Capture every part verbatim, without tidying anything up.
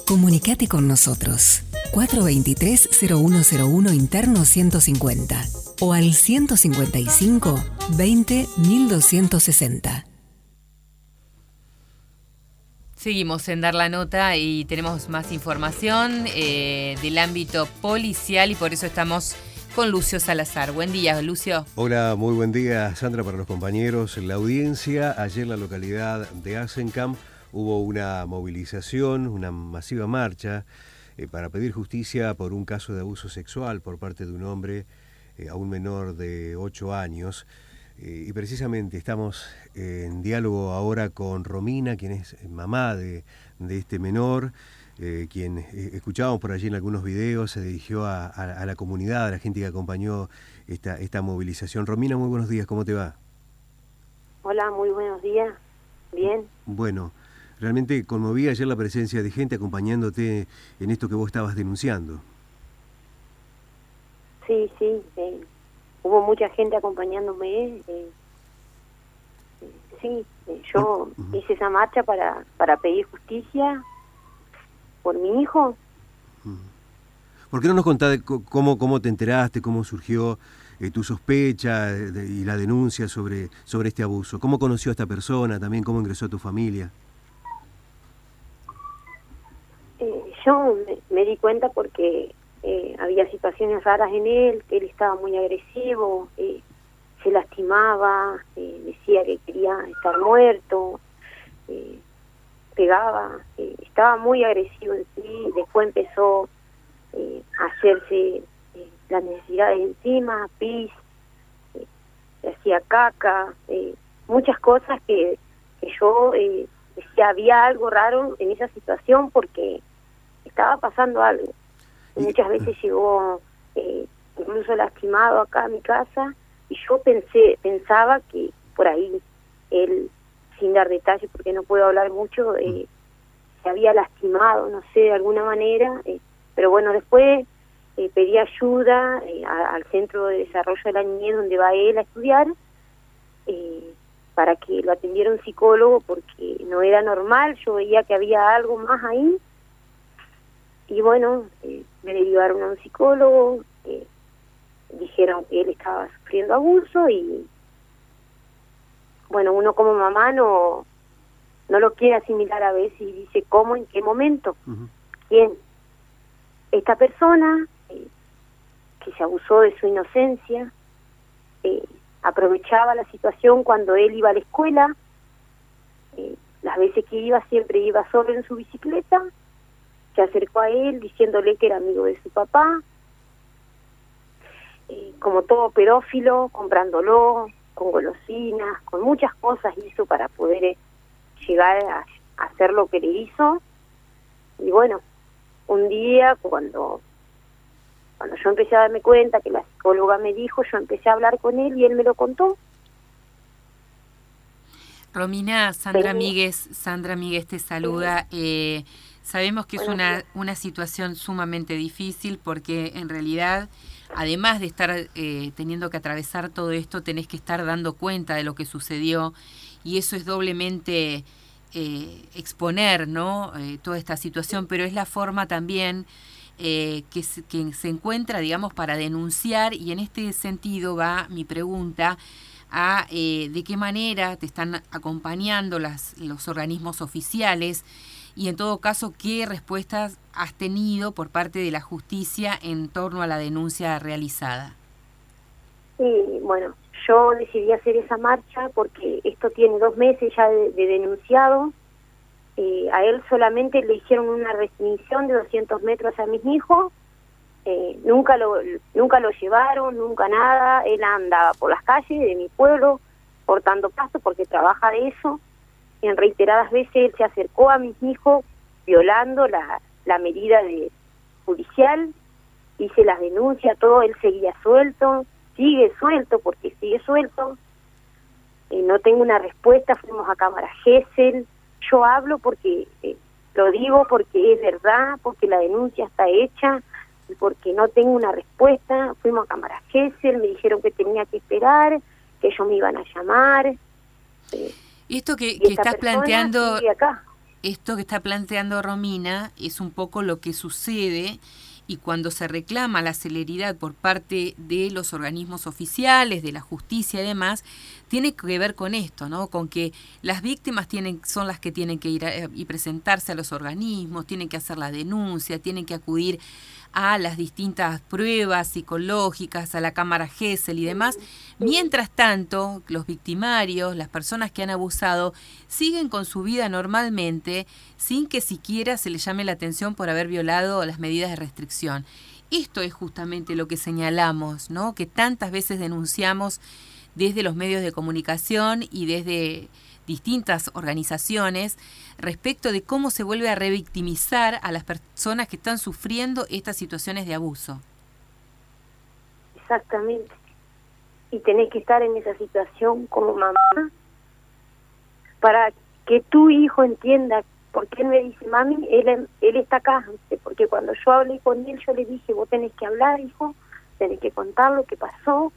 Comunicate con nosotros. cuatro dos tres, cero uno cero uno interno ciento cincuenta o al ciento cincuenta y cinco, veinte, mil doscientos sesenta. Seguimos en Dar la Nota y tenemos más información eh, del ámbito policial y por eso estamos con Lucio Salazar. Buen día, Lucio. Hola, muy buen día, Sandra, para los compañeros. La audiencia, ayer en la localidad de Azencamp hubo una movilización, una masiva marcha eh, para pedir justicia por un caso de abuso sexual por parte de un hombre eh, a un menor de ocho años. Eh, y precisamente estamos eh, en diálogo ahora con Romina, quien es mamá de, de este menor, eh, quien eh, escuchábamos por allí en algunos videos, se dirigió a, a, a la comunidad, a la gente que acompañó esta, esta movilización. Romina, muy buenos días, ¿cómo te va? Hola, muy buenos días, bien. Bueno, realmente conmovía ayer la presencia de gente acompañándote en esto que vos estabas denunciando. Sí, sí, eh. Hubo mucha gente acompañándome. Eh, eh, sí, eh, yo uh-huh. hice esa marcha para, para pedir justicia por mi hijo. Uh-huh. ¿Por qué no nos contás cómo, cómo te enteraste, cómo surgió eh, tu sospecha de, y la denuncia sobre, sobre este abuso? ¿Cómo conoció a esta persona? También cómo ingresó a tu familia. Eh, yo me, me di cuenta porque... Eh, había situaciones raras en él, que él estaba muy agresivo, eh, se lastimaba, eh, decía que quería estar muerto, eh, pegaba, eh, estaba muy agresivo en sí. Después empezó eh, a hacerse eh, las necesidades encima, pis, eh, hacía caca, eh, muchas cosas que, que yo eh, decía había algo raro en esa situación porque estaba pasando algo. Muchas veces llegó eh, incluso lastimado acá a mi casa y yo pensé pensaba que por ahí él, sin dar detalles porque no puedo hablar mucho, eh, se había lastimado, no sé, de alguna manera, eh, pero bueno, después eh, pedí ayuda eh, a, al Centro de Desarrollo de la Niñez donde va él a estudiar eh, para que lo atendiera un psicólogo porque no era normal, yo veía que había algo más ahí. Y bueno, eh, me derivaron a un psicólogo, eh, dijeron que él estaba sufriendo abuso y, bueno, uno como mamá no no lo quiere asimilar a veces y dice, ¿cómo? ¿En qué momento? Uh-huh. ¿Quién? Esta persona eh, que se abusó de su inocencia, eh, aprovechaba la situación cuando él iba a la escuela, eh, las veces que iba siempre iba solo en su bicicleta, se acercó a él diciéndole que era amigo de su papá, eh, como todo pedófilo, comprándolo, con golosinas, con muchas cosas hizo para poder eh, llegar a, a hacer lo que le hizo. Y bueno, un día cuando, cuando yo empecé a darme cuenta que la psicóloga me dijo, yo empecé a hablar con él y él me lo contó. Romina, Sandra Míguez, Sandra Míguez te saluda. Eh, sabemos que es una, una situación sumamente difícil porque en realidad, además de estar eh, teniendo que atravesar todo esto, tenés que estar dando cuenta de lo que sucedió y eso es doblemente eh, exponer, ¿no? Eh, toda esta situación, pero es la forma también eh, que, se, que se encuentra, digamos, para denunciar y en este sentido va mi pregunta a eh, de qué manera te están acompañando las, los organismos oficiales y en todo caso qué respuestas has tenido por parte de la justicia en torno a la denuncia realizada. Sí, bueno, yo decidí hacer esa marcha porque esto tiene dos meses ya de, de denunciado. Eh, a él solamente le hicieron una restricción de doscientos metros a mis hijos. Eh, nunca lo nunca lo llevaron, nunca nada. Él andaba por las calles de mi pueblo cortando pasto porque trabaja de eso. En reiteradas veces él se acercó a mis hijos violando la, la medida de judicial, hice las denuncias, todo, él seguía suelto, sigue suelto porque sigue suelto. Eh, no tengo una respuesta, fuimos a cámara Gesell. Yo hablo porque eh, lo digo porque es verdad, porque la denuncia está hecha, porque no tengo una respuesta. Fuimos a cámara Gesell, me dijeron que tenía que esperar, que ellos me iban a llamar. Eh, y esto que, y que estás planteando, esto que está planteando Romina es un poco lo que sucede y cuando se reclama la celeridad por parte de los organismos oficiales, de la justicia y demás, tiene que ver con esto, ¿no? Con que las víctimas tienen, son las que tienen que ir a, y presentarse a los organismos, tienen que hacer la denuncia, tienen que acudir a las distintas pruebas psicológicas, a la cámara Gesell y demás. Mientras tanto, los victimarios, las personas que han abusado, siguen con su vida normalmente sin que siquiera se les llame la atención por haber violado las medidas de restricción. Esto es justamente lo que señalamos, ¿no? Que tantas veces denunciamos desde los medios de comunicación y desde distintas organizaciones respecto de cómo se vuelve a revictimizar a las personas que están sufriendo estas situaciones de abuso. Exactamente. Y tenés que estar en esa situación como mamá para que tu hijo entienda, porque él me dice, mami, él, él está acá, porque cuando yo hablé con él, yo le dije, vos tenés que hablar, hijo, tenés que contar lo que pasó,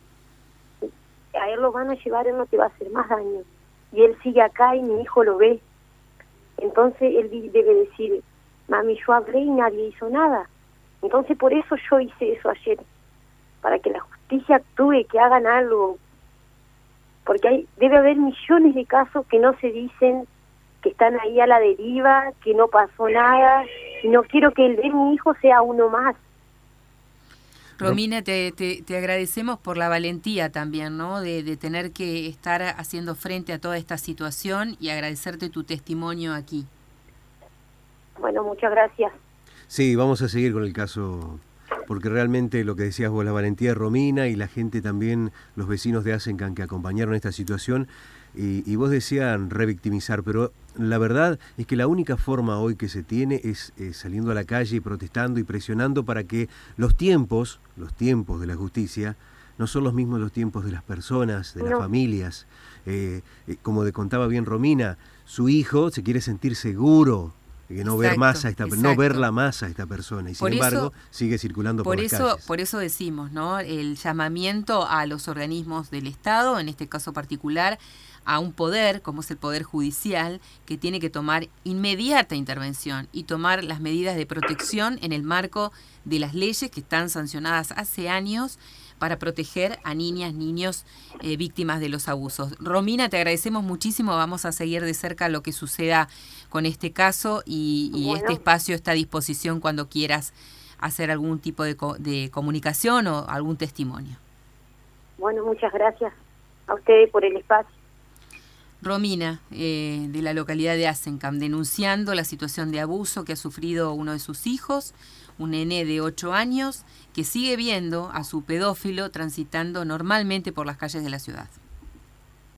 a él lo van a llevar, él no te va a hacer más daño. Y él sigue acá y mi hijo lo ve. Entonces él debe decir, mami, yo hablé y nadie hizo nada. Entonces por eso yo hice eso ayer, para que la justicia actúe, que hagan algo. Porque hay, debe haber millones de casos que no se dicen, que están ahí a la deriva, que no pasó nada, y no quiero que el de mi hijo sea uno más. Romina, te, te, te agradecemos por la valentía también, ¿no? De, de tener que estar haciendo frente a toda esta situación y agradecerte tu testimonio aquí. Bueno, muchas gracias. Sí, vamos a seguir con el caso, porque realmente lo que decías vos, la valentía de Romina y la gente también, los vecinos de Asencan que acompañaron esta situación, y, y vos decían revictimizar, pero la verdad es que la única forma hoy que se tiene es eh, saliendo a la calle y protestando y presionando para que los tiempos, los tiempos de la justicia, no son los mismos los tiempos de las personas, de las no. familias. Eh, eh, como de contaba bien Romina, su hijo se quiere sentir seguro, que no exacto, ver más a esta exacto. no verla más a esta persona y sin por embargo eso, sigue circulando por, por las eso calles. Por eso decimos, ¿no? El llamamiento a los organismos del Estado, en este caso particular, a un poder, como es el Poder Judicial, que tiene que tomar inmediata intervención y tomar las medidas de protección en el marco de las leyes que están sancionadas hace años para proteger a niñas, niños eh, víctimas de los abusos. Romina, te agradecemos muchísimo, vamos a seguir de cerca lo que suceda con este caso y, y bueno. Este espacio está a disposición cuando quieras hacer algún tipo de, co de comunicación o algún testimonio. Bueno, muchas gracias a ustedes por el espacio. Romina, eh, de la localidad de Asencan, denunciando la situación de abuso que ha sufrido uno de sus hijos, un nene de ocho años, que sigue viendo a su pedófilo transitando normalmente por las calles de la ciudad.